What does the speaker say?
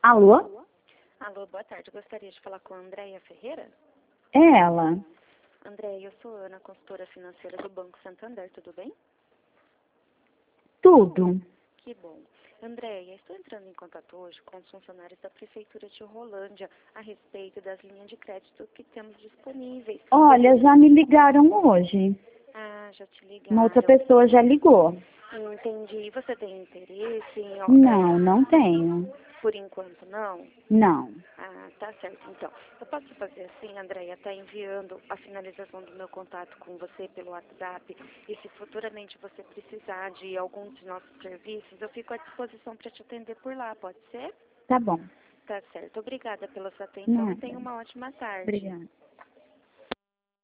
Alô? Alô, boa tarde. Gostaria de falar com a Andréia Ferreira? É ela. Andréia, eu sou Ana, consultora financeira do Banco Santander, tudo bem? Tudo. Que bom. Andréia, estou entrando em contato hoje com os funcionários da Prefeitura de Rolândia a respeito das linhas de crédito que temos disponíveis. Olha, já me ligaram hoje. Ah, já te Uma outra ligaram. pessoa já ligou. Entendi. Você tem interesse em... Não, não tenho. por enquanto, não? Não. Ah, tá certo. Então, eu posso fazer assim, Andréia, tá enviando a finalização do meu contato com você pelo WhatsApp e se futuramente você precisar de algum de nossos serviços, eu fico à disposição para te atender por lá, pode ser? Tá bom. Tá certo. Obrigada pela sua atenção e Nada. tenha uma ótima tarde. Obrigada.